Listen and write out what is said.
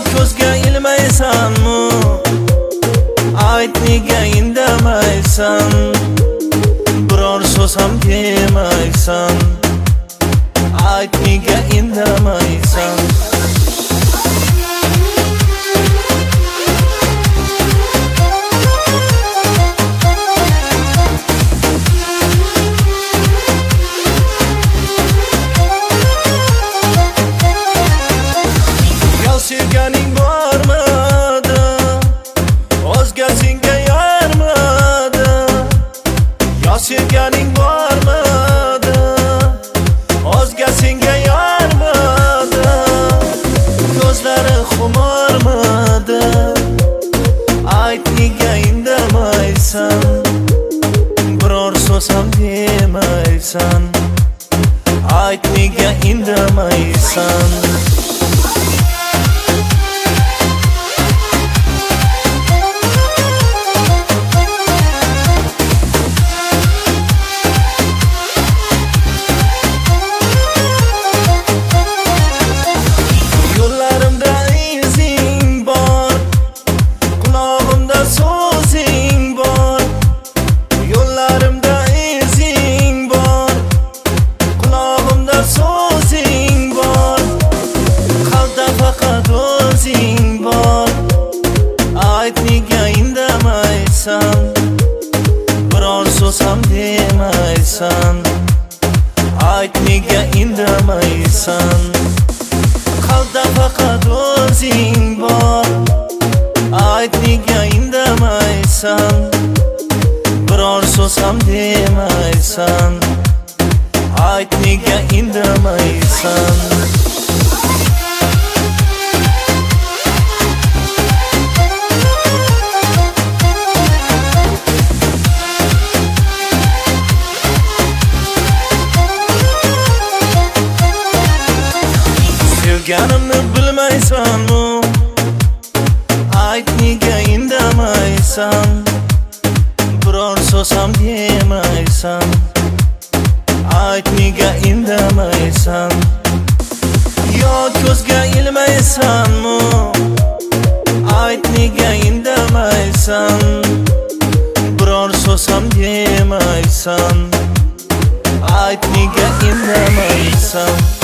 ko'zga ilmaysanmi? Ayt nega indamaysan? Biror so'z ham demaysan. Ayt nega indamaysan? Sevganing bormadi, o'zga senga yarmadi. Yo sevganing bormadi, o'zga senga yarmadi. Ko'zlari xumormadi, ayt nega indamaysan? Biror so'z ham demaysan. Ayt nega indamaysan? Ayt nega indamaysan? Biror so'z ham demaysan. Ayt nega indamaysan? Qalbda faqat o'zing bor. Ayt nega indamaysan? Biror so'z ham demaysan. Ayt nega indamaysan? Sevganimni bilmaysanmi? Ayt nega indamaysan? Biror so'z ham demaysan. Ayt nega indamaysan? Yo ko'zga ilmaysanmi? Ayt nega indamaysan? Biror so'z ham demaysan. Ayt nega indamaysan?